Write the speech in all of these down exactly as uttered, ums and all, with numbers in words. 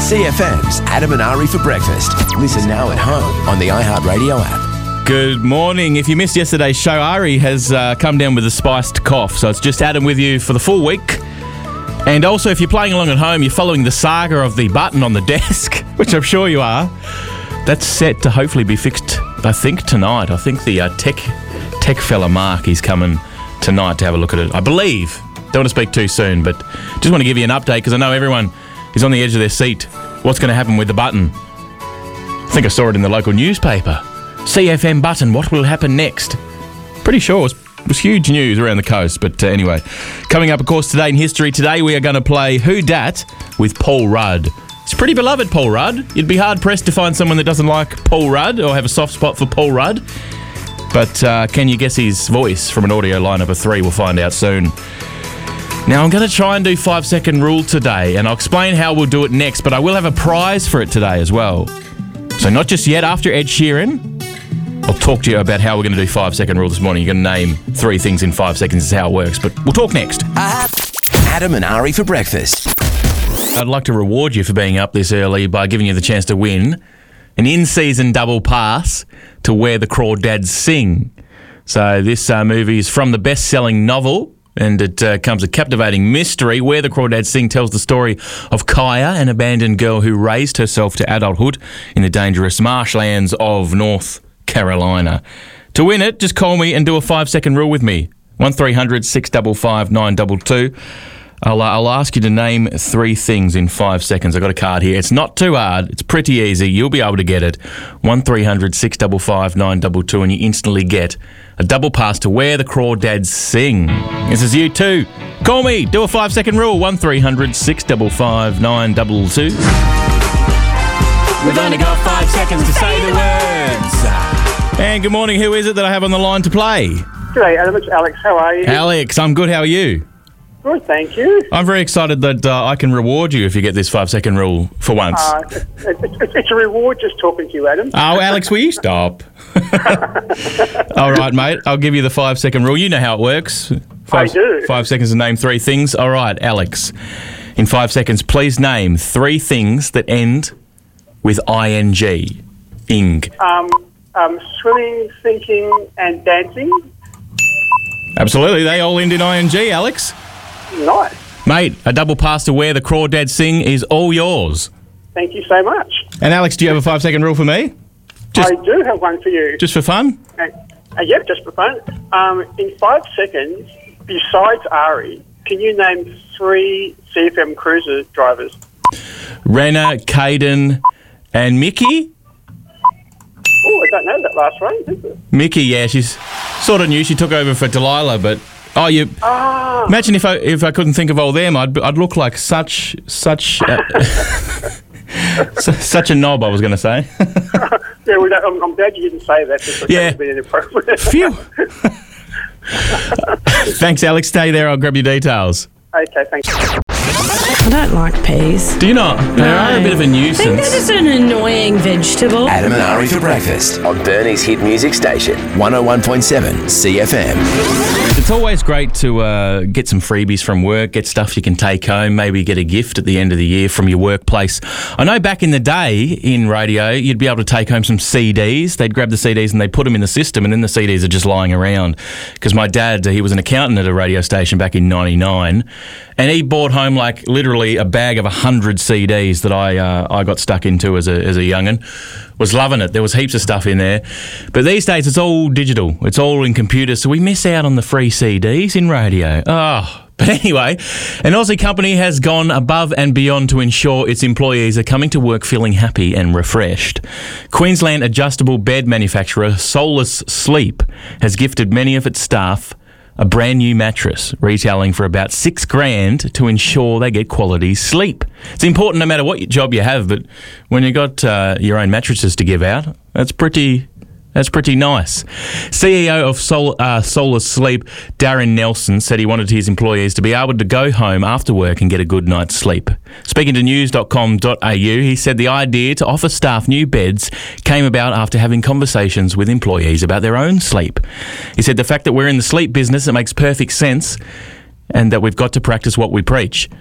C F M's Adam and Ari for breakfast. Listen now at home on the iHeartRadio app. Good morning. If you missed yesterday's show, Ari has uh, come down with a spiced cough, so it's just Adam with you for the full week. And also, if you're playing along at home, you're following the saga of the button on the desk, which I'm sure you are. That's set to hopefully be fixed, I think, tonight. I think the uh, tech tech fella Mark is coming tonight to have a look at it. I believe. Don't want to speak too soon, but just want to give you an update because I know everyone is on the edge of their seat. What's going to happen with the button? I think I saw it in the local newspaper. C F M button, what will happen next? Pretty sure it was, it was huge news around the coast, but uh, anyway. Coming up, of course, today in history, today we are going to play Who Dat with Paul Rudd. It's pretty beloved, Paul Rudd. You'd be hard-pressed to find someone that doesn't like Paul Rudd or have a soft spot for Paul Rudd. But uh, can you guess his voice from an audio lineup of three? We'll find out soon. Now, I'm going to try and do five-second rule today, and I'll explain how we'll do it next, but I will have a prize for it today as well. So not just yet, after Ed Sheeran, I'll talk to you about how we're going to do five-second rule this morning. You're going to name three things in five seconds is how it works, but we'll talk next. Adam and Ari for breakfast. I'd like to reward you for being up this early by giving you the chance to win an in-season double pass to Where the Crawdads Sing. So this uh, movie is from the best-selling novel, and it uh, comes a captivating mystery. Where the Crawdads Sing tells the story of Kaya, an abandoned girl who raised herself to adulthood in the dangerous marshlands of North Carolina. To win it, just call me and do a five-second rule with me. one three hundred six five five nine two two. I'll, uh, I'll ask you to name three things in five seconds. I've got a card here. It's not too hard. It's pretty easy. You'll be able to get it. one three hundred six five five nine two two, and you instantly get a double pass to Where the Crawdads Sing. This is you too. Call me. Do a five-second rule. one three hundred six five five nine two two. We've only got five seconds to say the words. And good morning. Who is it that I have on the line to play? G'day, Adam. It's Alex. How are you? Alex, I'm good. How are you? Good, thank you. I'm very excited that uh, I can reward you if you get this five-second rule for once. Uh, it, it, it's a reward just talking to you, Adam. Oh, Alex, will you stop? All right, mate. I'll give you the five-second rule. You know how it works. Five, I do. Five seconds to name three things. All right, Alex. In five seconds, please name three things that end with ing. Ing. Um, um, swimming, thinking, and dancing. Absolutely. They all end in ing, Alex. Nice. Mate, a double pass to Where the Crawdads Sing is all yours. Thank you so much. And Alex, do you have a five-second rule for me? Just, I do have one for you. Just for fun? Uh, uh, yep, just for fun. Um, in five seconds, besides Ari, can you name three C F M cruiser drivers? Renna, Caden, and Mickey? Oh, I don't know that last one, is it? Mickey, yeah, she's sort of new. She took over for Delilah, but oh, you Ah. imagine if I if I couldn't think of all them, I'd I'd look like such such uh, such a knob. I was going to say. Yeah, well, I'm, I'm glad you didn't say that. Because Yeah. that would be inappropriate. Phew. Thanks, Alex. Stay there. I'll grab your details. Okay, thanks. I don't like peas. Do you not? They are a bit of a I think they're nuisance. just an annoying vegetable. Adam and Ari for breakfast on Burnie's hit music station, one oh one point seven C F M. It's always great to uh, get some freebies from work, get stuff you can take home, maybe get a gift at the end of the year from your workplace. I know back in the day in radio, you'd be able to take home some C Ds. They'd grab the C Ds and they'd put them in the system, and then the C Ds are just lying around. Because my dad, he was an accountant at a radio station back in ninety-nine, and he brought home like literally a bag of one hundred C Ds that I uh, I got stuck into as a as a young'un. Was loving it. There was heaps of stuff in there. But these days it's all digital. It's all in computers, so we miss out on the free C Ds in radio. Oh. But anyway, an Aussie company has gone above and beyond to ensure its employees are coming to work feeling happy and refreshed. Queensland adjustable bed manufacturer Solace Sleep has gifted many of its staff a brand new mattress, retailing for about six grand to ensure they get quality sleep. It's important no matter what job you have, but when you got uh, your own mattresses to give out, that's pretty That's pretty nice. C E O of Sol- uh, Solar Sleep, Darren Nelson, said he wanted his employees to be able to go home after work and get a good night's sleep. Speaking to news dot com dot a u, he said the idea to offer staff new beds came about after having conversations with employees about their own sleep. He said the fact that we're in the sleep business, it makes perfect sense, and that we've got to practice what we preach.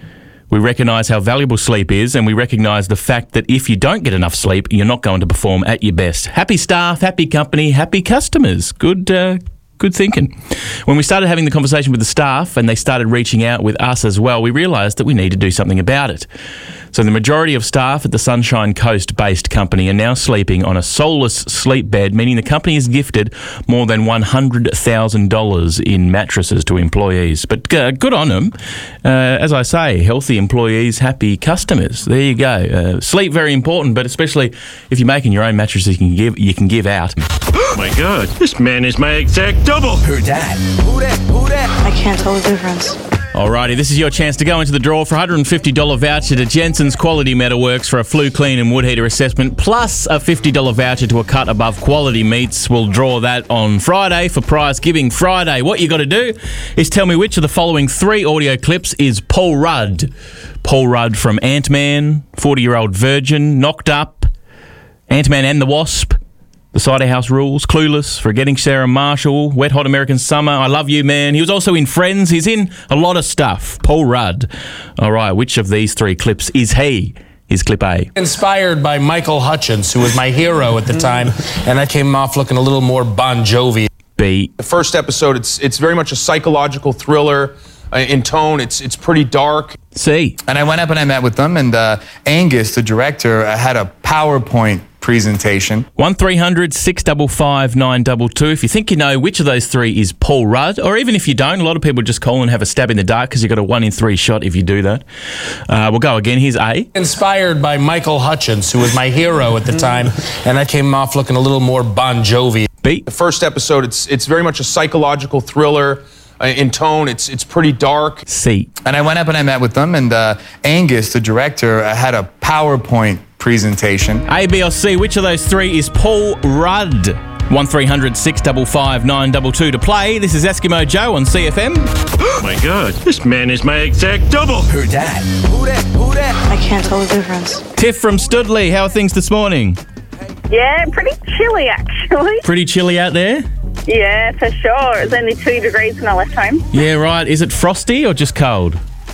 We recognise how valuable sleep is, and we recognise the fact that if you don't get enough sleep, you're not going to perform at your best. Happy staff, happy company, happy customers. Good, uh, good thinking. When we started having the conversation with the staff and they started reaching out with us as well, we realised that we need to do something about it. So the majority of staff at the Sunshine Coast-based company are now sleeping on a soulless sleep bed, meaning the company has gifted more than one hundred thousand dollars in mattresses to employees. But uh, good on them. Uh, as I say, healthy employees, happy customers. There you go. Uh, sleep very important, but especially if you're making your own mattresses, you can give you can give out. Oh my God, this man is my exact double. Who dat? Who dat? Who dat? I can't tell the difference. Alrighty, this is your chance to go into the draw for a one hundred fifty dollars voucher to Jensen's Quality Metalworks for a flue clean and wood heater assessment, plus a fifty dollars voucher to a cut above Quality Meats. We'll draw that on Friday for Prize Giving Friday. What you got to do is tell me which of the following three audio clips is Paul Rudd. Paul Rudd from Ant-Man, forty-year-old virgin, Knocked Up, Ant-Man and the Wasp, The Cider House Rules, Clueless, Forgetting Sarah Marshall, Wet Hot American Summer, I Love You Man. He was also in Friends. He's in a lot of stuff. Paul Rudd. All right, which of these three clips is he? Here's clip A. Inspired by Michael Hutchence, who was my hero at the time, and I came off looking a little more Bon Jovi. B. The first episode, it's it's very much a psychological thriller. Uh, in tone, it's it's pretty dark. C. And I went up and I met with them, and uh, Angus, the director, uh, had a PowerPoint presentation. one three hundred six five five nine two two. If you think you know which of those three is Paul Rudd, or even if you don't, a lot of people just call and have a stab in the dark because you've got a one in three shot if you do that. Uh, we'll go again. Here's A. Inspired by Michael Hutchence, who was my hero at the time, and I came off looking a little more Bon Jovi. B. The first episode, it's it's very much a psychological thriller. Uh, in tone, it's it's pretty dark. C. And I went up and I met with them, and uh, Angus, the director, uh, had a PowerPoint presentation. A, B, or C. Which of those three is Paul Rudd? one three hundred six five five nine two two to play. This is Eskimo Joe on C F M. Oh my God, this man is my exact double. Who dat? Who dat? Who dat? I can't tell the difference. Tiff from Studley. How are things this morning? Yeah, pretty chilly actually. Pretty chilly out there? Yeah, for sure. It was only two degrees when I left home. Yeah, right. Is it frosty or just cold?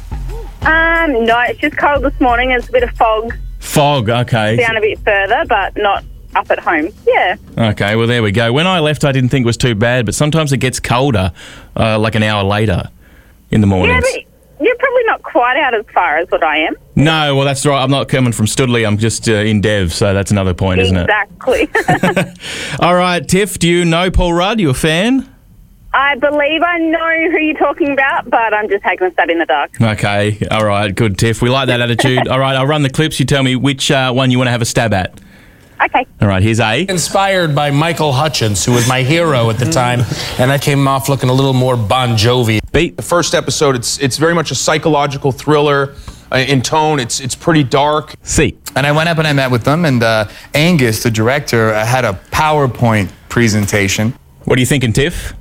Um, no, it's just cold this morning. There's a bit of fog Fog, okay. down a bit further, but not up at home. Yeah. Okay, well, there we go. When I left, I didn't think it was too bad, but sometimes it gets colder, uh, like an hour later in the Yeah, mornings. but you're probably not quite out as far as what I am. No, well, that's right. I'm not coming from Studley. I'm just uh, in Dev, so that's another point, isn't Exactly. it? All right, Tiff, do you know Paul Rudd? You a fan? I believe I know who you're talking about, but I'm just taking a stab in the dark. Okay, all right, good, Tiff. We like that attitude. All right, I'll run the clips. You tell me which uh, one you want to have a stab at. Okay. All right, here's A. Inspired by Michael Hutchence, who was my hero at the time, and I came off looking a little more Bon Jovi. B. The first episode, it's it's very much a psychological thriller. Uh, in tone, it's it's pretty dark. C. And I went up and I met with them, and uh, Angus, the director, uh, had a PowerPoint presentation. What are you thinking, Tiff?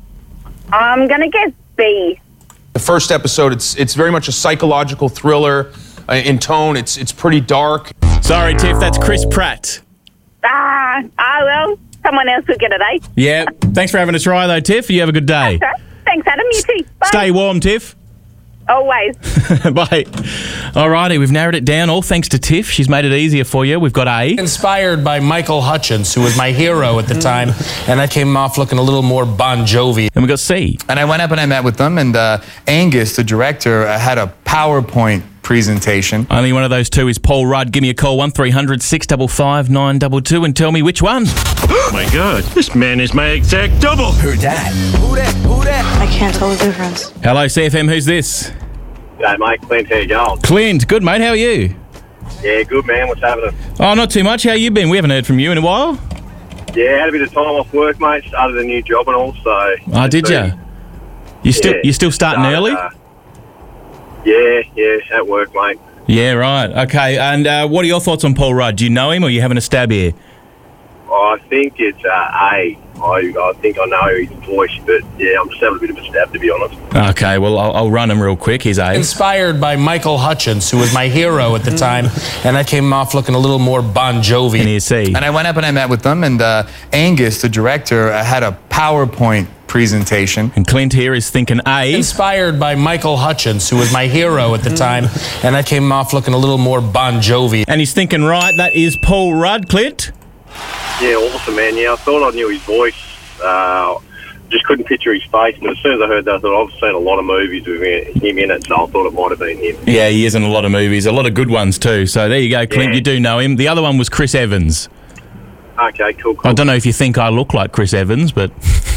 I'm going to guess B. The first episode, it's it's very much a psychological thriller. Uh, in tone, it's it's pretty dark. Sorry, Tiff, that's Chris Pratt. Ah, ah, well, someone else would get it, eh? Yeah, thanks for having a try, though, Tiff. You have a good day. That's right. Thanks, Adam. You too. Bye. Stay warm, Tiff. Always. Bye. All righty, we've narrowed it down, all thanks to Tiff. She's made it easier for you. We've got A. Inspired by Michael Hutchence, who was my hero at the time, and I came off looking a little more Bon Jovi. And we've got C. And I went up and I met with them, and uh, Angus, the director, uh, had a PowerPoint presentation. Only one of those two is Paul Rudd. Give me a call, one three hundred six five five nine two two, and tell me which one. Oh my God, this man is my exact double. Who dat? Who dat? Who dat? I can't tell the difference. Hello, C F M. Who's this? G'day, mate. Clint, how you going? Clint. Good, mate. How are you? Yeah, good, man. What's happening? Oh, not too much. How you been? We haven't heard from you in a while. Yeah, had a bit of time off work, mate. Started a new job and all, so... Oh, did you? You still Yeah. you still starting Started, early? uh, yeah, yeah, at work, mate. Yeah, right. Okay. And uh, what are your thoughts on Paul Rudd? Do you know him, or are you having a stab here? I think it's uh, A. I, I think I know his voice, but yeah, I'm just having a bit of a stab, to be honest. Okay. Well, I'll, I'll run him real quick. Here's A. Inspired by Michael Hutchence, who was my hero at the time, and I came off looking a little more Bon Jovi. And here's C. And I went up and I met with them, and uh, Angus, the director, uh, had a PowerPoint presentation. And Clint here is thinking A. Inspired by Michael Hutchence, who was my hero at the time, and I came off looking a little more Bon Jovi. And he's thinking right, that is Paul Rudd, Clint. Yeah, awesome, man. Yeah, I thought I knew his voice. Uh, just couldn't picture his face. And as soon as I heard that, I thought, I've seen a lot of movies with him in it, so I thought it might have been him. Yeah, he is in a lot of movies, a lot of good ones too. So there you go, Clint. Yeah. You do know him. The other one was Chris Evans. Okay, cool, cool. I don't know if you think I look like Chris Evans, but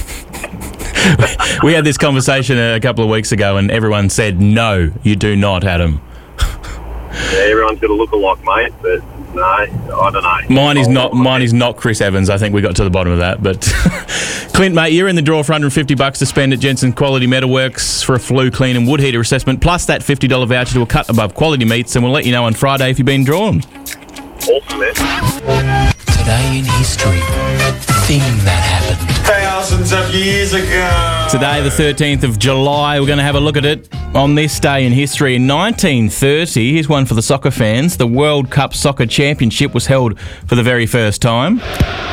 we had this conversation a couple of weeks ago, and everyone said, no, you do not, Adam. Yeah, everyone's got a look-alike, mate, but no, I don't know. Mine is not. Mine is not Chris Evans. I think we got to the bottom of that. But Clint, mate, you're in the draw for one hundred fifty bucks to spend at Jensen Quality Metalworks for a flue clean and wood heater assessment, plus that fifty dollars voucher to a cut above quality meats, and we'll let you know on Friday if you've been drawn. Awesome, man. Today in history, thing that happened. Thousands of years ago. Today, the thirteenth of July, we're going to have a look at it on this day in history. In nineteen thirty, here's one for the soccer fans, the World Cup Soccer Championship was held for the very first time.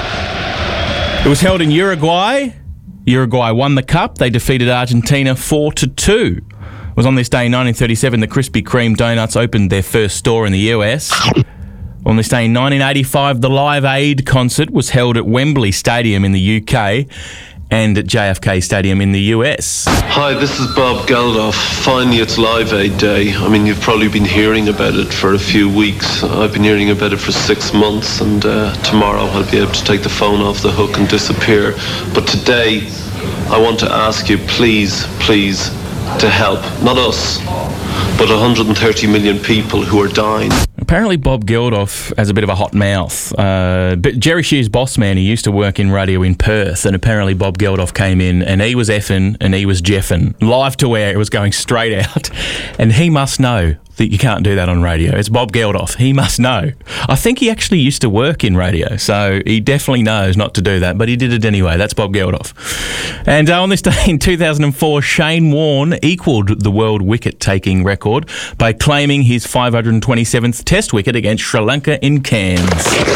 It was held in Uruguay. Uruguay won the cup. They defeated Argentina four to two. It was on this day in nineteen thirty-seven that Krispy Kreme Donuts opened their first store in the U S. On this day in nineteen eighty-five, the Live Aid concert was held at Wembley Stadium in the U K and at J F K Stadium in the U S. Hi, this is Bob Geldof. Finally, it's Live Aid Day. I mean, you've probably been hearing about it for a few weeks. I've been hearing about it for six months, and uh, tomorrow I'll be able to take the phone off the hook and disappear. But today, I want to ask you, please, please, to help. Not us, but one hundred thirty million people who are dying. Apparently Bob Geldof has a bit of a hot mouth. Uh, but Jerry Shear's boss man, he used to work in radio in Perth, and apparently Bob Geldof came in and he was effing and he was jeffing. Live to air, it was going straight out. And he must know that you can't do that on radio. It's Bob Geldof. He must know. I think he actually used to work in radio, so he definitely knows not to do that, but he did it anyway. That's Bob Geldof. And uh, on this day in two thousand four, Shane Warne equalled the world wicket-taking record by claiming his five hundred twenty-seventh Test wicket against Sri Lanka in Cairns.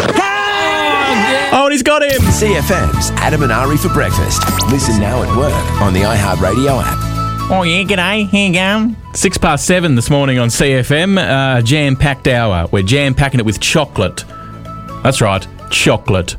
Oh, and he's got him! C F M's Adam and Ari for breakfast. Listen now at work on the iHeartRadio app. Oh, yeah, g'day. Here you go. Six past seven this morning on C F M, uh, jam-packed hour. We're jam-packing it with chocolate. That's right, chocolate.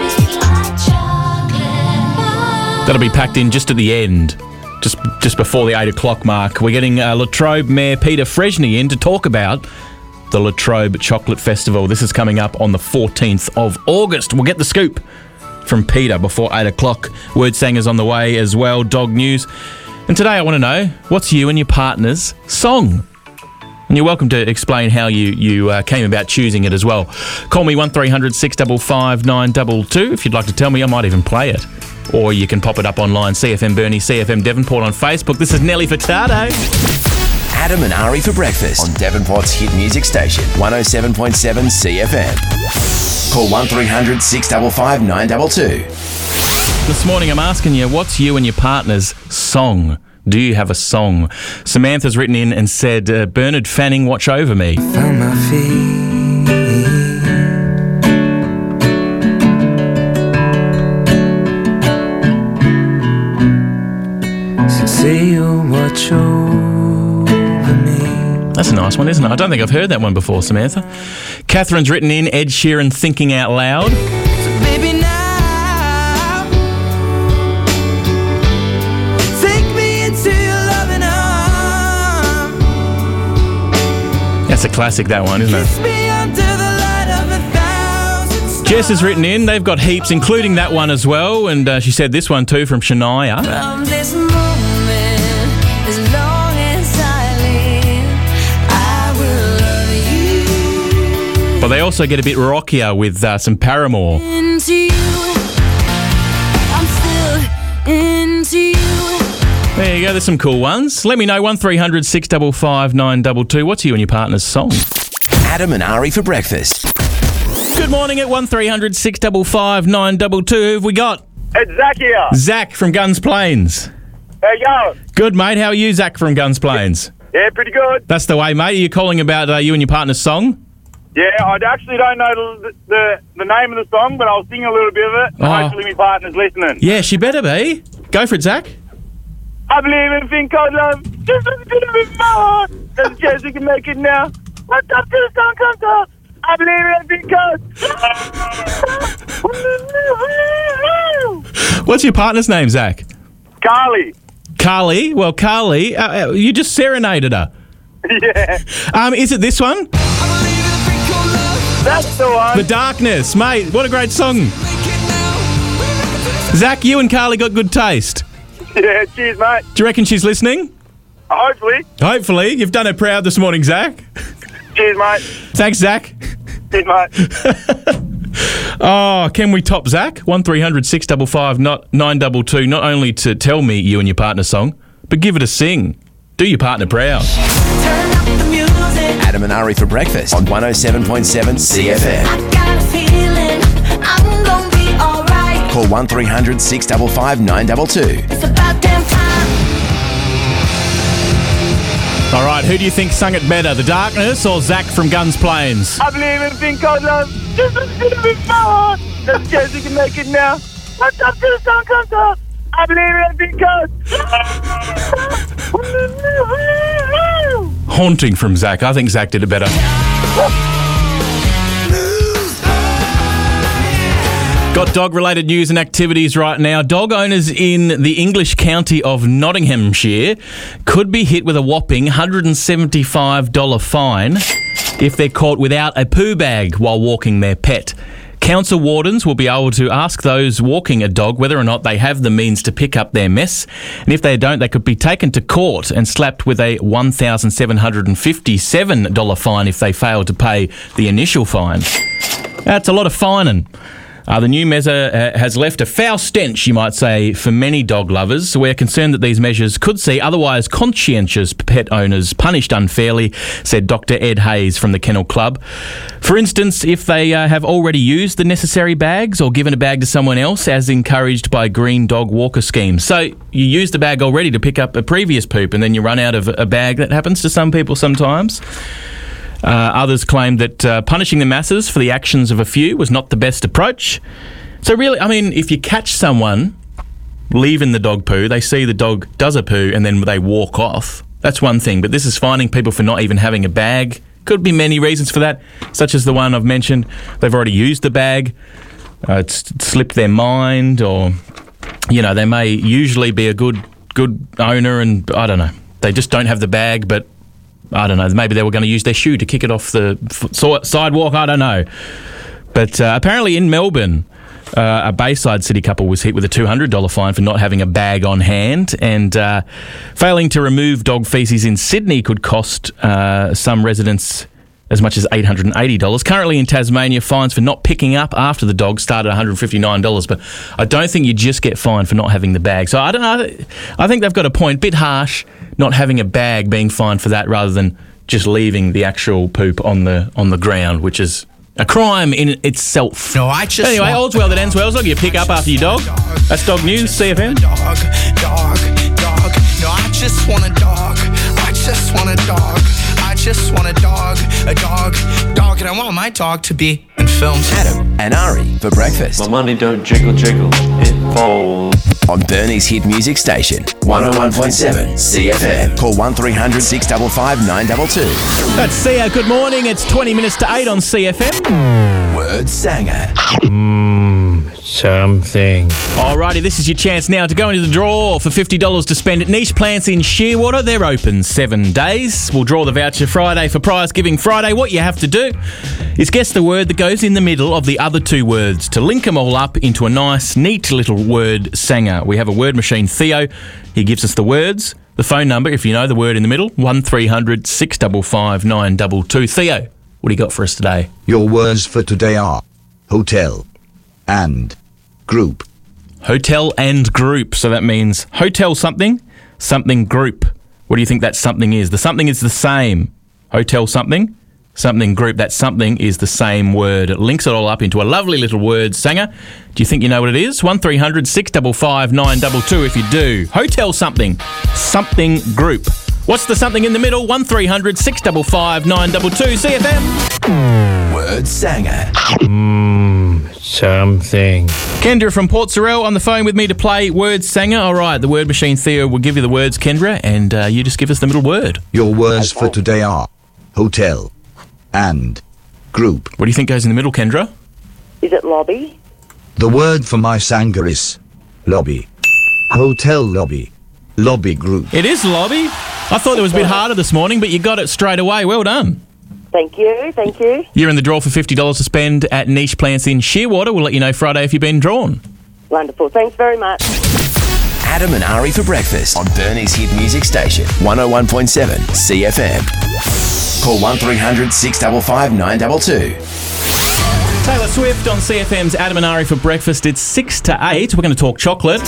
That'll be packed in just at the end, just just before the eight o'clock mark. We're getting uh, Latrobe Mayor Peter Freshney in to talk about the Latrobe Chocolate Festival. This is coming up on the fourteenth of August. We'll get the scoop from Peter before eight o'clock. Word Sanger's on the way as well, dog news. And today I want to know, what's you and your partner's song? And you're welcome to explain how you, you uh, came about choosing it as well. Call me one three hundred six five five nine two two if you'd like to tell me. I might even play it. Or you can pop it up online, C F M Burnie, C F M Devonport on Facebook. This is Nelly Furtado. Adam and Ari for breakfast on Devonport's hit music station, one oh seven point seven C F M. Call one three hundred six five five nine two two. This morning I'm asking you, what's you and your partner's song? Do you have a song? Samantha's written in and said, uh, Bernard Fanning, Watch Over Me. Found my feet. So say you'll watch over me. That's a nice one, isn't it? I don't think I've heard that one before, Samantha. Catherine's written in, Ed Sheeran, Thinking Out Loud. So baby, now That's a classic, that one, isn't it? Jess has written in. They've got heaps, including that one as well. And uh, she said this one too from Shania. From this moment, as long as I live, I will love you. But they also get a bit rockier with uh, some Paramore. Into you, I'm still into you. There you go, there's some cool ones. Let me know, one three hundred six five five nine two two. What's you and your partner's song? Adam and Ari for breakfast. Good morning at one three hundred six five five nine two two. Who have we got? It's Zach here. Zach from Guns Plains. How you going? Good, mate. How are you, Zach from Guns Plains? Yeah, pretty good. That's the way, mate. Are you calling about uh, you and your partner's song? Yeah, I actually don't know the, the the name of the song, but I'll sing a little bit of it. Oh. Hopefully my partner's listening. Yeah, she better be. Go for it, Zach. I believe in a thing called love. Just a little bit more. There's a chance we can make it now. What's up till the sun comes up? I believe in a thing called... What's your partner's name, Zach? Carly. Carly? Well, Carly, uh, you just serenaded her. Yeah. Um, is it this one? That's the one. The Darkness, mate. What a great song. Zach, you and Carly got good taste. Yeah, cheers, mate. Do you reckon she's listening? Hopefully. Hopefully. You've done her proud this morning, Zach. Cheers, mate. Thanks, Zach. Cheers, mate. Oh, can we top Zach? one three hundred six five five nine two two, not only to tell me you and your partner song, but give it a sing. Do your partner proud. Adam and Ari for breakfast on one oh seven point seven C F M. I got a feeling I'm gonna be alright. Call one three hundred six five five nine two two. It's about damn time. All right, who do you think sung it better, The Darkness or Zach from Guns Plains? I believe in a thing called love. Just a little bit more. There's a chance we can make it now. What's up till the sun comes up? I believe in a thing called... Haunting from Zach. I think Zach did it better. Got dog-related news and activities right now. Dog owners in the English county of Nottinghamshire could be hit with a whopping one hundred seventy-five dollars fine if they're caught without a poo bag while walking their pet. Council wardens will be able to ask those walking a dog whether or not they have the means to pick up their mess. And if they don't, they could be taken to court and slapped with a one thousand seven hundred fifty-seven dollars fine if they fail to pay the initial fine. That's a lot of fining. Uh, the new measure uh, has left a foul stench, you might say, for many dog lovers. We're concerned that these measures could see otherwise conscientious pet owners punished unfairly, said Doctor Ed Hayes from the Kennel Club. For instance, if they uh, have already used the necessary bags or given a bag to someone else, as encouraged by Green Dog Walker Scheme. So you used the bag already to pick up a previous poop and then you run out of a bag. That happens to some people sometimes. Uh, others claim that uh, punishing the masses for the actions of a few was not the best approach. So really, I mean, if you catch someone leaving the dog poo, they see the dog does a poo and then they walk off, that's one thing. But this is fining people for not even having a bag. Could be many reasons for that, such as the one I've mentioned. They've already used the bag, uh, it's slipped their mind, or, you know, they may usually be a good, good owner and, I don't know, they just don't have the bag, but I don't know, maybe they were going to use their shoe to kick it off the f- so- sidewalk, I don't know. But uh, apparently in Melbourne, uh, a Bayside City couple was hit with a two hundred dollars fine for not having a bag on hand, and uh, failing to remove dog feces in Sydney could cost uh, some residents as much as eight hundred eighty dollars. Currently in Tasmania, fines for not picking up after the dog start at one hundred fifty-nine dollars, but I don't think you just get fined for not having the bag. So I don't know, I think they've got a point. Bit harsh, not having a bag, being fined for that rather than just leaving the actual poop on the on the ground, which is a crime in itself. No, I just anyway, all's well that ends well. As long as you pick up after your dog. That's Dog News, C F M. Dog, dog, dog. No, I just want a dog. I just want a dog. I just want a dog, a dog, dog, and I want my dog to be in films. Adam and Ari for breakfast. My money don't jiggle jiggle, it falls. On Bernie's hit music station, one oh one point seven C F M. Call one three hundred six five five nine two two. That's Sia. Good morning. It's twenty minutes to eight on C F M. Word Sanger. Mmm, something. Alrighty, this is your chance now to go into the draw for fifty dollars to spend at Niche Plants in Shearwater. They're open seven days. We'll draw the voucher Friday for Prize Giving Friday. What you have to do is guess the word that goes in the middle of the other two words to link them all up into a nice, neat little word sanger. We have a word machine, Theo. He gives us the words. The phone number, if you know the word in the middle, one three hundred six five five nine two two. Theo, what do you got for us today? Your words for today are hotel and group. Hotel and group. So that means hotel something, something group. What do you think that something is? The something is the same. Hotel something, something group. That something is the same word. It links it all up into a lovely little word sanger. Do you think you know what it is? one three hundred six five five nine two two if you do. Hotel something, something group. What's the something in the middle? one three hundred six five five nine two two. C F M. Word Sanger. Mmm, something. Kendra from Port Sorell on the phone with me to play Word Sanger. All right, the word machine Theo will give you the words, Kendra, and uh, you just give us the middle word. Your words for today are hotel and group. What do you think goes in the middle, Kendra? Is it lobby? The word for my sanger is lobby. Hotel lobby. Lobby group. It is lobby. I thought it was a bit harder this morning, but you got it straight away. Well done. Thank you, thank you. You're in the draw for fifty dollars to spend at Niche Plants in Shearwater. We'll let you know Friday if you've been drawn. Wonderful, thanks very much. Adam and Ari for breakfast on Burnie's hit music station, one oh one point seven C F M. Call one three hundred six five five nine two two. Taylor Swift on C F M's Adam and Ari for breakfast. It's six to eight. We're going to talk chocolate.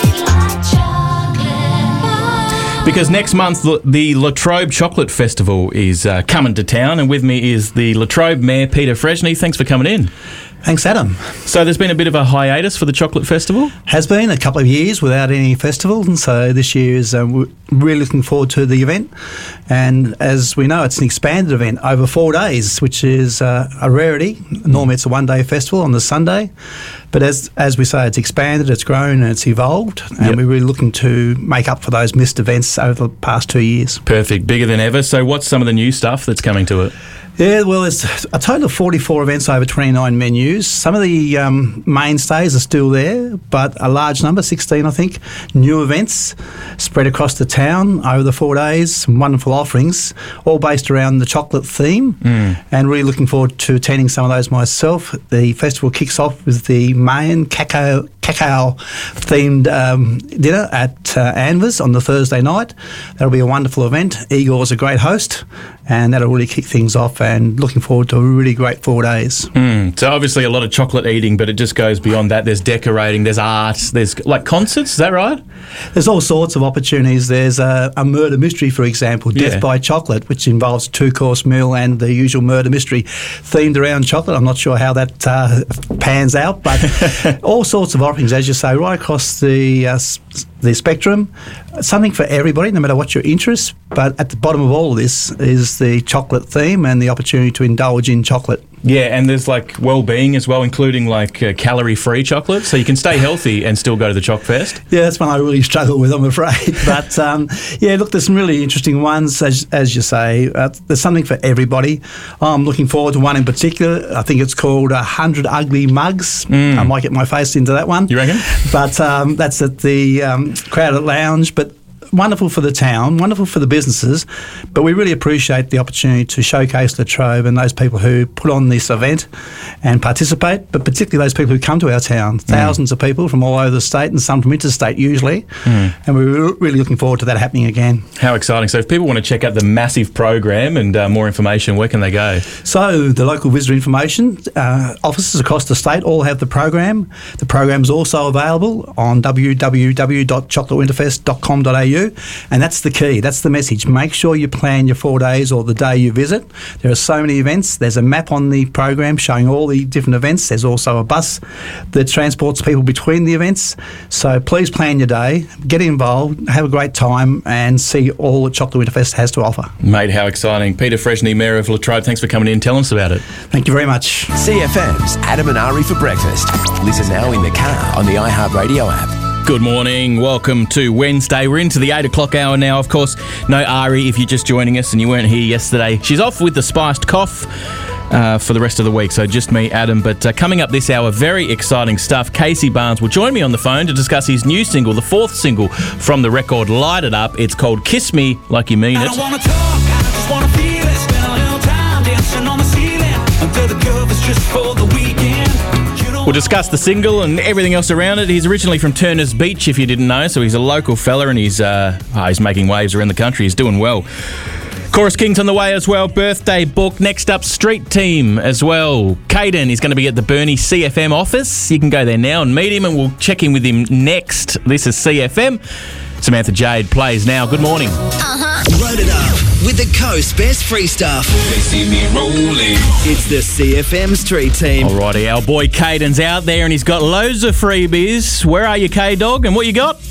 Because next month, the Latrobe Chocolate Festival is uh, coming to town, and with me is the Latrobe Mayor, Peter Freshney. Thanks for coming in. Thanks, Adam. So there's been a bit of a hiatus for the Chocolate Festival? Has been a couple of years without any festival, and so this year is um, we're really looking forward to the event. And as we know, it's an expanded event over four days, which is uh, a rarity. Normally it's a one-day festival on the Sunday, but as as we say, it's expanded, it's grown, and it's evolved, and yep. we're really looking to make up for those missed events over the past two years. Perfect, bigger than ever. So what's some of the new stuff that's coming to it? Yeah, well, it's a total of forty-four events over twenty-nine menus. Some of the um, mainstays are still there, but a large number, sixteen I think, new events spread across the town over the four days. Some wonderful offerings, all based around the chocolate theme, mm. and really looking forward to attending some of those myself. The festival kicks off with the Mayan Cacao cacao themed um, dinner at uh, Anvers on the Thursday night. That'll be a wonderful event. Igor's a great host, and that'll really kick things off, and looking forward to a really great four days. Mm. So obviously a lot of chocolate eating, but it just goes beyond that. There's decorating, there's art, there's like concerts, is that right? There's all sorts of opportunities. There's a, a murder mystery, for example, Death Yeah. by Chocolate, which involves a two-course meal and the usual murder mystery themed around chocolate. I'm not sure how that uh, pans out, but all sorts of offerings, as you say, right across the uh, s- the spectrum. Something for everybody, no matter what your interests. But at the bottom of all of this is the chocolate theme and the opportunity to indulge in chocolate. Yeah, and there's like well-being as well, including like uh, calorie-free chocolate, so you can stay healthy and still go to the Choc Fest. Yeah, that's one I really struggle with, I'm afraid. But um, yeah, look, there's some really interesting ones, as, as you say. Uh, there's something for everybody. I'm looking forward to one in particular. I think it's called one hundred Ugly Mugs. Mm. I might get my face into that one. You reckon? But um, that's at the um, Crowded Lounge. But wonderful for the town, wonderful for the businesses, but we really appreciate the opportunity to showcase Latrobe and those people who put on this event and participate, but particularly those people who come to our town. Thousands mm. of people from all over the state, and some from interstate usually, mm. and we're really looking forward to that happening again. How exciting. So if people want to check out the massive program and uh, more information, where can they go? So the local visitor information uh, offices across the state all have the program. The program is also available on w w w dot chocolate winterfest dot com dot a u. And that's the key, that's the message. Make sure you plan your four days or the day you visit. There are so many events. There's a map on the program showing all the different events. There's also a bus that transports people between the events. So please plan your day, get involved, have a great time, and see all that Chocolate Winterfest has to offer. Mate, how exciting. Peter Freshney, Mayor of Latrobe, thanks for coming in and telling us about it. Thank you very much. C F M's Adam and Ari for breakfast. Listen now in the car on the iHeartRadio app. Good morning. Welcome to Wednesday. We're into the eight o'clock hour now. Of course, no Ari if you're just joining us and you weren't here yesterday. She's off with the spiced cough uh, for the rest of the week, so just me, Adam. But uh, coming up this hour, very exciting stuff. Casey Barnes will join me on the phone to discuss his new single, the fourth single from the record Light It Up. It's called Kiss Me Like You Mean It. I don't wanna talk, I just wanna feel it. Spend a little time dancing on the ceiling until the covers just for the weekend. We'll discuss the single and everything else around it. He's originally from Turners Beach, if you didn't know, so he's a local fella, and he's uh, oh, he's making waves around the country. He's doing well. Chorus King's on the way as well. Birthday book. Next up, Street Team as well. Caden is going to be at the Burnie C F M office. You can go there now and meet him, and we'll check in with him next. This is C F M. Samantha Jade plays now. Good morning. Uh-huh. Load it up with the Coast Best Free Stuff. They see me rolling. It's the C F M Street Team. Alrighty, our boy Caden's out there and he's got loads of freebies. Where are you, K-Dog? And what you got?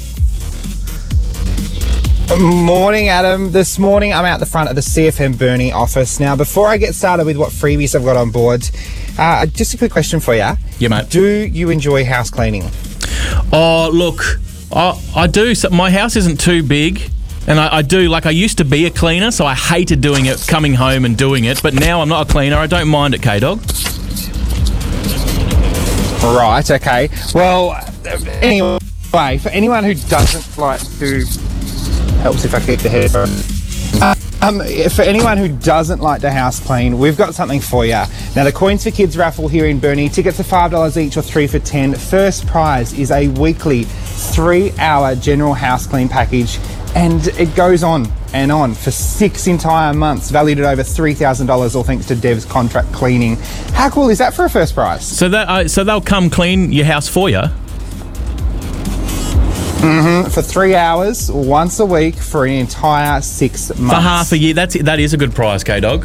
Morning, Adam. This morning I'm out the front of the C F M Burnie office. Now, before I get started with what freebies I've got on board, Uh, just a quick question for you. Yeah, mate. Do you enjoy house cleaning? Oh, look, I, I do. So my house isn't too big. And I, I do, like, I used to be a cleaner, so I hated doing it, coming home and doing it. But now I'm not a cleaner. I don't mind it, K-Dog. Right, okay. Well, anyway, for anyone who doesn't like to... Helps if I keep the headphones. Uh, um, for anyone who doesn't like to house clean, we've got something for you. Now, the Coins for Kids raffle here in Burnie, tickets are five dollars each or three for ten. First prize is a weekly three-hour general house clean package. And it goes on and on for six entire months, valued at over three thousand dollars, all thanks to Dev's Contract Cleaning. How cool is that for a first prize? So that uh, so they'll come clean your house for you? Mm-hmm. For three hours, once a week, for an entire six months. For half a year. That's That is a good prize, K-Dog.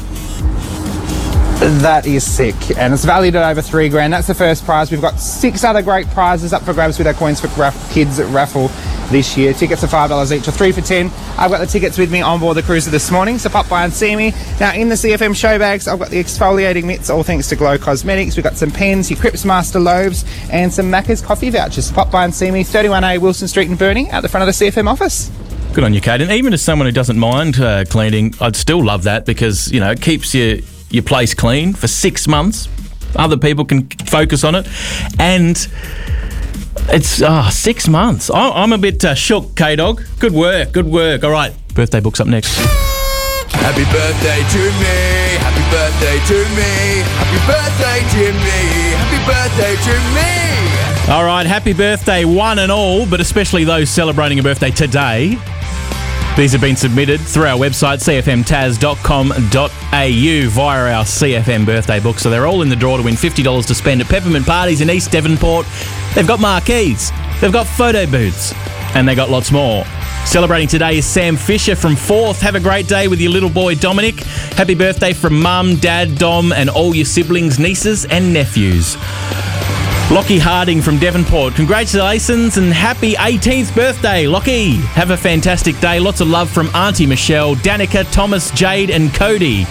That is sick, and it's valued at over three grand. That's the first prize. We've got six other great prizes up for grabs with our Coins for Raff- Kids raffle this year. Tickets are five dollars each or three for ten. I've got the tickets with me on board the cruiser this morning, so pop by and see me. Now, in the C F M show bags, I've got the exfoliating mitts, all thanks to Glow Cosmetics. We've got some pens, your Cripps Master loaves, and some Macca's coffee vouchers. So pop by and see me, thirty-one A Wilson Street in Burnie, out the front of the C F M office. Good on you, Kate. And even as someone who doesn't mind uh, cleaning, I'd still love that because, you know, it keeps you... your place clean for six months. Other people can focus on it. And it's oh, six months. I, I'm a bit uh, shook, K-Dog. Good work, good work. All right, birthday book's up next. Happy birthday to me. Happy birthday to me. Happy birthday to me. Happy birthday to me. All right, happy birthday one and all, but especially those celebrating a birthday today. These have been submitted through our website, c f m taz dot com dot a u, via our C F M birthday book. So they're all in the draw to win fifty dollars to spend at Peppermint Parties in East Devonport. They've got marquees, they've got photo booths, and they got lots more. Celebrating today is Sam Fisher from Forth. Have a great day with your little boy Dominic. Happy birthday from Mum, Dad, Dom, and all your siblings, nieces, and nephews. Lockie Harding from Devonport. Congratulations and happy eighteenth birthday, Lockie. Have a fantastic day. Lots of love from Auntie Michelle, Danica, Thomas, Jade, and Cody.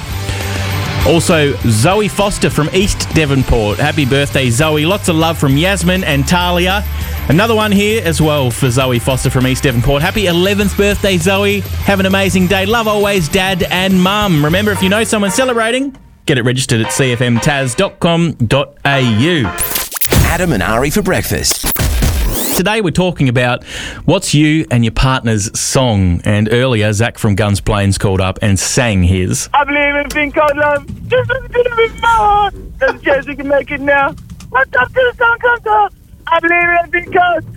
Also, Zoe Foster from East Devonport. Happy birthday, Zoe. Lots of love from Yasmin and Talia. Another one here as well for Zoe Foster from East Devonport. Happy eleventh birthday, Zoe. Have an amazing day. Love always, Dad and Mum. Remember, if you know someone celebrating, get it registered at c f m taz dot com dot a u. Adam and Ari for breakfast. Today we're talking about what's you and your partner's song. And earlier, Zach from Guns Plains called up and sang his. I believe in a thing called love. Just listen to it with my heart. There's a chance we can make it now. What's up till the sun comes up? I believe in a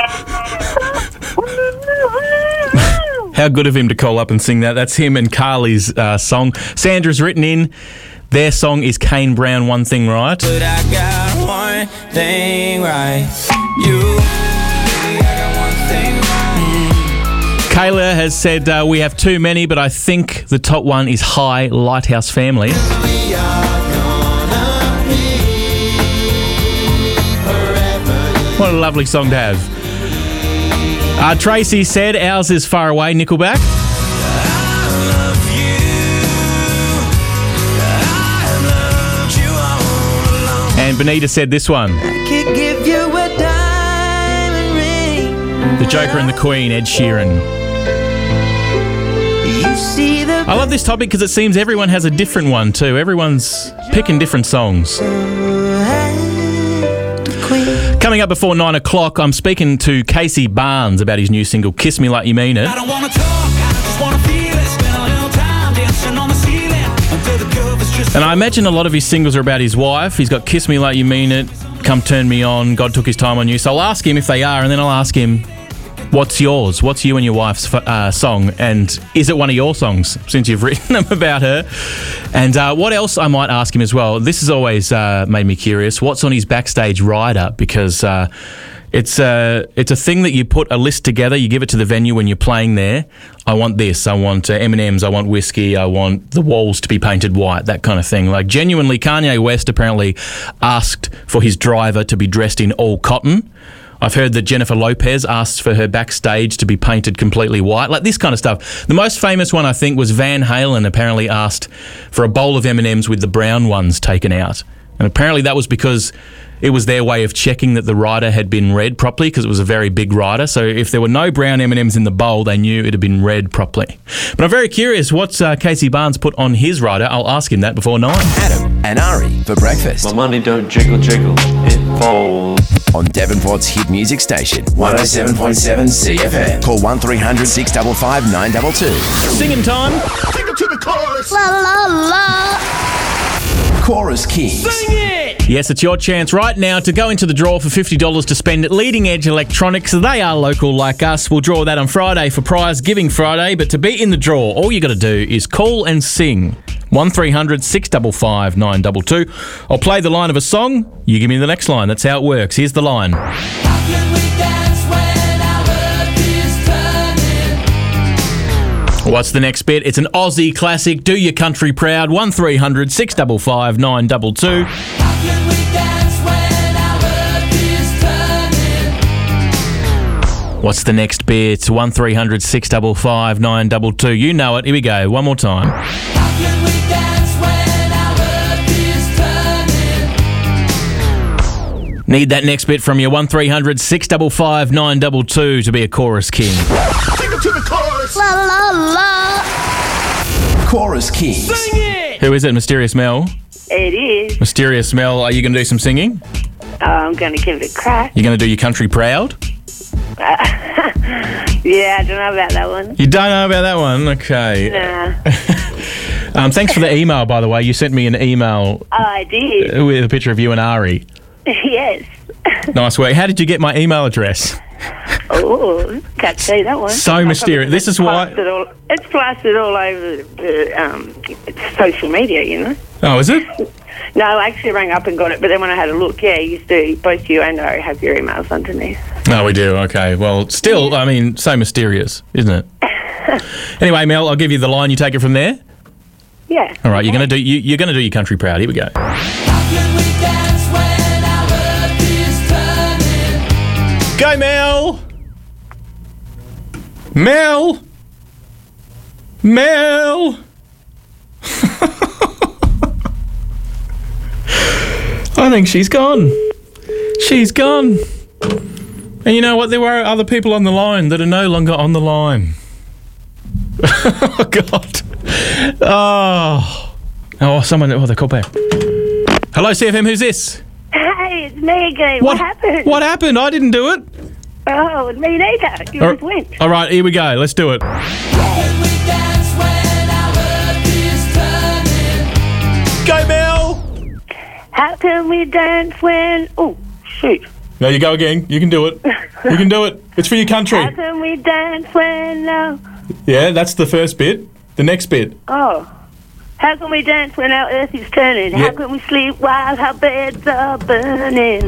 thing called... How good of him to call up and sing that. That's him and Carly's uh, song. Sandra's written in. Their song is Kane Brown, One Thing Right. But I got one thing right. You. I got one thing right. Kayla has said uh, we have too many, but I think the top one is High Lighthouse Family. What a lovely song to have. Uh, Tracy said ours is Far Away, Nickelback. And Benita said this one. I could give you a diamond ring. The Joker and the Queen, Ed Sheeran. You see the I love this topic because it seems everyone has a different one too. Everyone's picking different songs. Coming up before nine o'clock, I'm speaking to Casey Barnes about his new single, Kiss Me Like You Mean It. I don't wanna talk, I just wanna feel it. Spend a little time dancing on the ceiling until the covers just... And I imagine a lot of his singles are about his wife. He's got Kiss Me Like You Mean It, Come Turn Me On, God Took His Time on You. So I'll ask him if they are, and then I'll ask him, what's yours? What's you and your wife's uh, song? And is it one of your songs, since you've written them about her? And uh, what else I might ask him as well. This has always uh, made me curious. What's on his backstage rider? Because uh, it's, uh, it's a thing that you put a list together, you give it to the venue when you're playing there. I want this, I want uh, M and M's, I want whiskey, I want the walls to be painted white, that kind of thing. Like, genuinely, Kanye West apparently asked for his driver to be dressed in all cotton. I've heard that Jennifer Lopez asked for her backstage to be painted completely white, like this kind of stuff. The most famous one, I think, was Van Halen apparently asked for a bowl of M and M's with the brown ones taken out. And apparently that was because it was their way of checking that the rider had been read properly, because it was a very big rider. So if there were no brown M and M's in the bowl, they knew it had been read properly. But I'm very curious what's uh, Casey Barnes put on his rider. I'll ask him that before nine. Adam and Ari for breakfast. My money don't jiggle jiggle, it falls. On Devonport's hit music station, one oh seven point seven C F M. Call one three hundred six five five nine two two. Singing time. Take it to the chorus. La la la. Chorus Kings. Sing it. Yes, it's your chance right now to go into the draw for fifty dollars to spend at Leading Edge Electronics. They are local like us. We'll draw that on Friday for Prize Giving Friday. But to be in the draw, all you got to do is call and sing. one three hundred six five five nine two two. I'll play the line of a song. You give me the next line. That's how it works. Here's the line. What's the next bit? It's an Aussie classic. Do your country proud. one three hundred six five five nine two two. What's the next bit? one three hundred six five five nine two two. You know it. Here we go. One more time. Need that next bit from you. one three hundred six five five nine two two to be a chorus king. Take it to the chorus. La la la. Chorus Kings. Sing it. Who is it? Mysterious Mel? It is. Mysterious Mel, are you going to do some singing? Oh, I'm going to give it a crack. You're going to do your country proud? Yeah, I don't know about that one. You don't know about that one? Okay. Nah. um, thanks for the email, by the way. You sent me an email Oh, I did. with a picture of you and Ari. Yes. Nice work. How did you get my email address? Oh, can't say that one. So mysterious. This is why... Plastered all, it's plastered all over the, um, it's social media, you know. Oh, is it? No, I actually rang up and got it, but then when I had a look, yeah, you used to, both you and I have your emails underneath. No, we do. Okay. Well, still, I mean, so mysterious, isn't it? Anyway, Mel, I'll give you the line. You take it from there. Yeah. All right. You're gonna do. You, you're gonna do your country proud. Here we go. Go, Mel. Mel. Mel. I think she's gone. She's gone. And you know what? There were other people on the line that are no longer on the line. Oh, God. Oh. Oh, someone... Oh, they called back. Hello, C F M. Who's this? Hey, it's me again. What, What happened? What happened? I didn't do it. Oh, me neither. You All- just went. All right, here we go. Let's do it. Go, Mel. How can we dance when... Oh, shoot. There you go again. You can do it. You can do it. It's for your country. How can we dance when... Uh, Yeah, that's the first bit. The next bit. oh. How can we dance when our earth is turning? Yeah. How can we sleep while our beds are burning?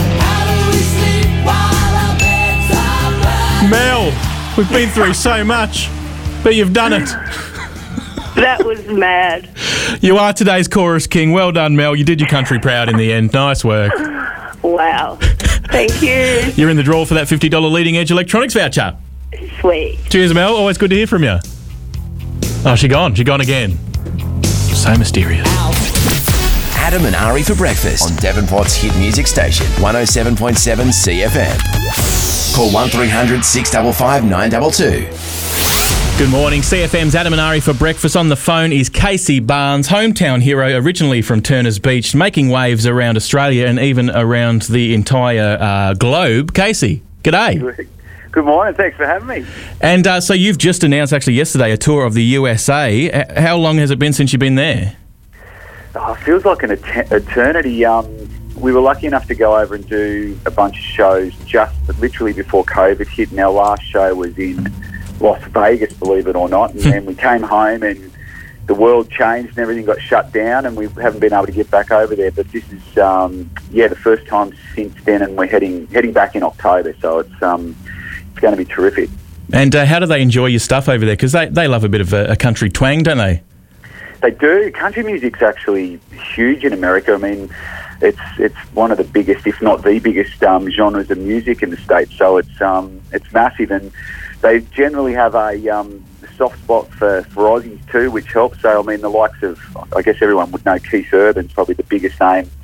Mel, we've been through so much, but you've done it. That was mad. You are today's chorus king. Well done, Mel. You did your country proud in the end. Nice work. Wow. Thank you. You're in the draw for that fifty dollars Leading Edge Electronics voucher. Sweet. Cheers, Mel. Always good to hear from you. Oh, she gone. She gone again. So mysterious. Adam and Ari for breakfast on Devonport's hit music station, one oh seven point seven C F M. Call one three hundred six five five nine two two. Good morning. C F M's Adam and Ari for breakfast. On the phone is Casey Barnes, hometown hero, originally from Turners Beach, making waves around Australia and even around the entire uh, globe. Casey, g'day. Good morning. Thanks for having me. And uh, so you've just announced, actually yesterday, a tour of the U S A. H- how long has it been since you've been there? Oh, it feels like an et- eternity. Um, we were lucky enough to go over and do a bunch of shows just literally before COVID hit, and our last show was in Las Vegas, believe it or not. And then we came home and the world changed and everything got shut down, and we haven't been able to get back over there. But this is, um, yeah, the first time since then, and we're heading heading back in October. So it's um, it's going to be terrific. And uh, how do they enjoy your stuff over there? Because they, they love a bit of a, a country twang, don't they? They do. Country music's actually huge in America. I mean, it's it's one of the biggest, if not the biggest, um, genres of music in the States. So it's um, it's massive, and they generally have a um, soft spot for, for Aussies too, which helps. So, I mean, the likes of, I guess everyone would know Keith Urban's probably the biggest name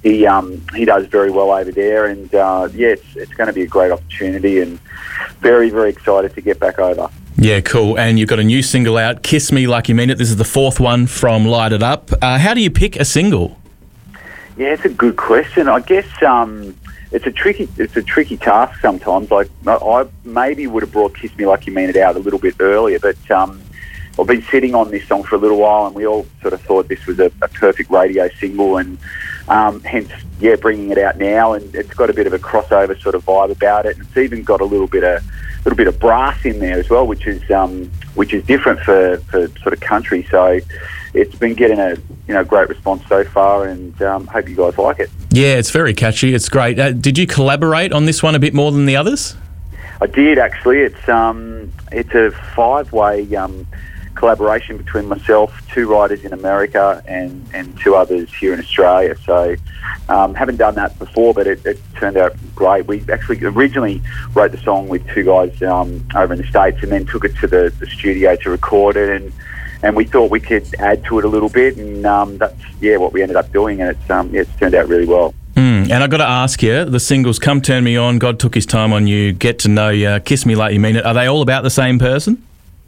he um, he does very well over there, and uh, yeah, it's it's going to be a great opportunity, and very very excited to get back over. Yeah, cool. And you've got a new single out, Kiss Me Like You Mean It. This is the fourth one from Light It Up. Uh, how do you pick a single? Yeah, it's a good question. I guess um, it's a tricky it's a tricky task sometimes. Like I maybe would have brought Kiss Me Like You Mean It out a little bit earlier, but um, I've been sitting on this song for a little while, and we all sort of thought this was a, a perfect radio single, and um, hence, yeah, bringing it out now. And it's got a bit of a crossover sort of vibe about it, and it's even got a little bit of little bit of brass in there as well, which is um, which is different for, for sort of country. So it's been getting a you know great response so far, and um, hope you guys like it. Yeah, it's very catchy. It's great. Uh, did you collaborate on this one a bit more than the others? I did actually. It's um, it's a five-way um, collaboration between myself, two writers in America, and, and two others here in Australia. So um, haven't done that before, but it, it turned out great. We actually originally wrote the song with two guys um, over in the States, and then took it to the, the studio to record it, and and we thought we could add to it a little bit, and um, that's yeah what we ended up doing, and it's um, yeah, it's turned out really well. Mm, and I've got to ask you, the singles Come Turn Me On, God Took His Time on You, Get to Know You, Kiss Me Like You Mean It, are they all about the same person?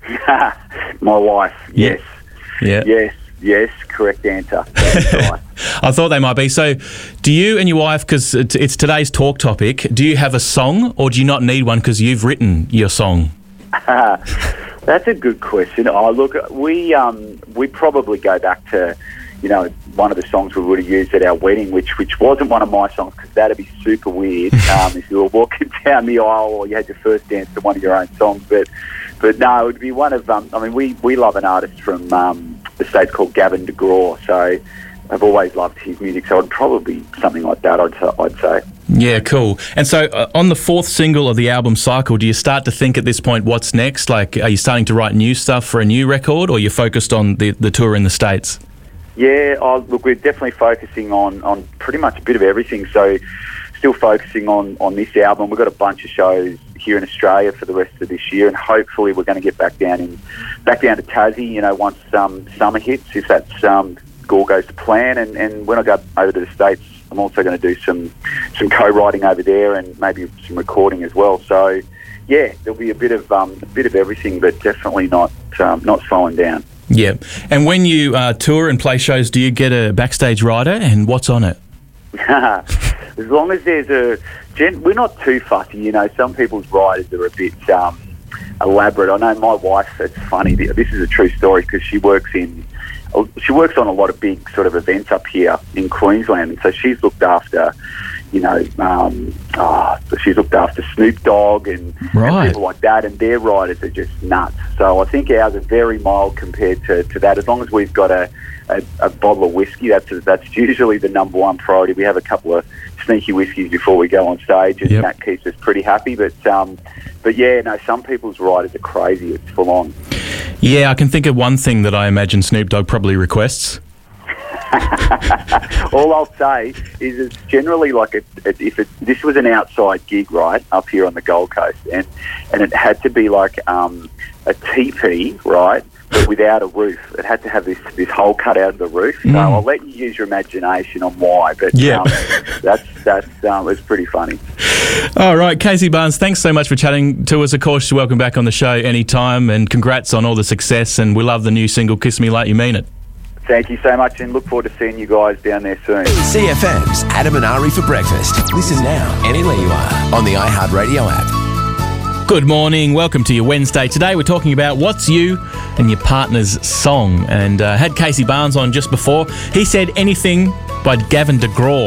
My wife, yes. Yeah. Yes, yes, correct answer. That's right. I thought they might be. So do you and your wife, because it's, it's today's talk topic, do you have a song, or do you not need one because you've written your song? That's a good question. Oh, look, we um, we probably go back to, you know, one of the songs we would have used at our wedding, which which wasn't one of my songs, because that'd be super weird um, if you were walking down the aisle or you had your first dance to one of your own songs. But but no, it would be one of, um, I mean, we, we love an artist from um, the States called Gavin DeGraw, so I've always loved his music, so it'd probably be something like that, I'd, I'd say. Yeah, cool. And so uh, on the fourth single of the album cycle, do you start to think at this point what's next? Like, are you starting to write new stuff for a new record, or you're focused on the, the tour in the States? Yeah, oh, look, we're definitely focusing on, on pretty much a bit of everything. So still focusing on, on this album. We've got a bunch of shows here in Australia for the rest of this year, and hopefully we're going to get back down in back down to Tassie, you know, once um, summer hits, if that's um, all goes to plan. And, and when I go over to the States, I'm also going to do some, some co-writing over there, and maybe some recording as well. So yeah, there'll be a bit of um, a bit of everything, but definitely not um, not slowing down. Yeah. And when you uh, tour and play shows, do you get a backstage rider, and what's on it? As long as there's a... Gen- we're not too fussy, you know. Some people's riders are a bit um, elaborate. I know my wife, it's funny, this is a true story, because she works in... She works on a lot of big sort of events up here in Queensland, and so she's looked after, you know, um, oh, she's looked after Snoop Dogg and, right. and people like that, and their riders are just nuts. So I think ours are very mild compared to, to that. As long as we've got a, a, a bottle of whiskey, that's that's usually the number one priority. We have a couple of sneaky whiskies before we go on stage, and yep. that keeps us pretty happy. But um, but yeah, no, some people's riders are crazy. It's full on. Yeah, I can think of one thing that I imagine Snoop Dogg probably requests. All I'll say is it's generally like a, if it, this was an outside gig, right, up here on the Gold Coast, and, and it had to be like um, a teepee, right, but without a roof. It had to have this, this hole cut out of the roof. So Mm. I'll let you use your imagination on why, but Yeah. um, that's that's um, it's pretty funny. All right, Casey Barnes, thanks so much for chatting to us. Of course, you're welcome back on the show anytime, and congrats on all the success, and we love the new single, Kiss Me Like You Mean It. Thank you so much, and look forward to seeing you guys down there soon. C F M's Adam and Ari for breakfast. Listen now, anywhere you are, on the iHeartRadio app. Good morning, welcome to your Wednesday. Today we're talking about what's you and your partner's song, and uh, had Casey Barnes on just before. He said Anything by Gavin DeGraw.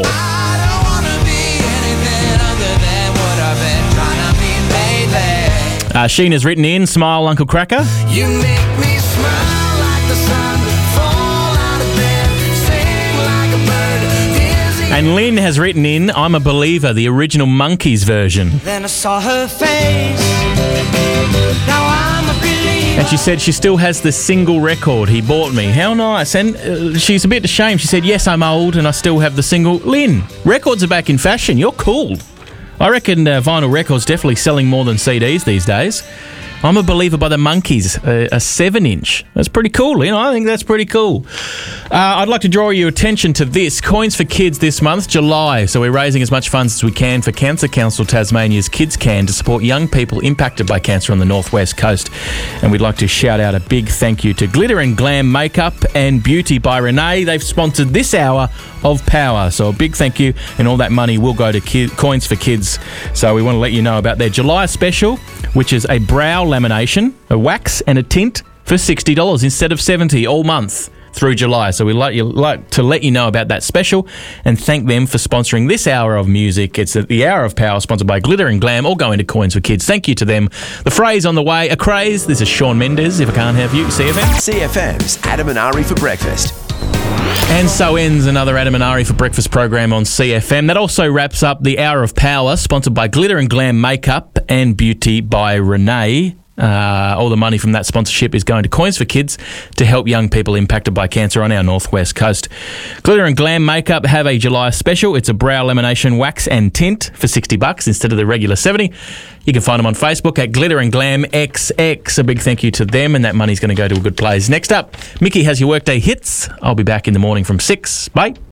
Uh, Sheen has written in, Smile Uncle Cracker. You make me smile like the sun, fall out of bed, sing like a bird, dizzy. And Lynn has written in, I'm a Believer, the original Monkees version. Then I saw her face. Now I'm a believer. And she said she still has the single record he bought me. How nice. And uh, she's a bit ashamed. She said, yes, I'm old and I still have the single. Lynn, records are back in fashion. You're cool. I reckon uh, vinyl records definitely selling more than C Ds these days. I'm a Believer by the Monkees, a, a seven-inch. That's pretty cool, you know. I think that's pretty cool. Uh, I'd like to draw your attention to this. Coins for Kids this month, July. So we're raising as much funds as we can for Cancer Council Tasmania's Kids Can to support young people impacted by cancer on the northwest coast. And we'd like to shout out a big thank you to Glitter and Glam Makeup and Beauty by Renee. They've sponsored this hour of Power. So a big thank you, and all that money will go to ki- Coins for Kids. So we want to let you know about their July special, which is a brow lamination, a wax and a tint for sixty dollars instead of seventy dollars all month through July. So we'd like, you, like to let you know about that special and thank them for sponsoring this hour of music. It's the Hour of Power, sponsored by Glitter and Glam, all going to Coins for Kids. Thank you to them. The phrase on the way, a craze. This is Shawn Mendes, If I Can't Have You, C F M. C F M's Adam and Ari for breakfast. And so ends another Adam and Ari for breakfast program on C F M. That also wraps up the Hour of Power, sponsored by Glitter and Glam Makeup and Beauty by Renee. Uh, all the money from that sponsorship is going to Coins for Kids to help young people impacted by cancer on our northwest coast. Glitter and Glam Makeup have a July special. It's a brow lamination, wax and tint for sixty bucks instead of the regular seventy. You can find them on Facebook at Glitter and Glam X X. A big thank you to them, and that money's going to go to a good place. Next up, Mickey has your Workday hits. I'll be back in the morning from six. Bye.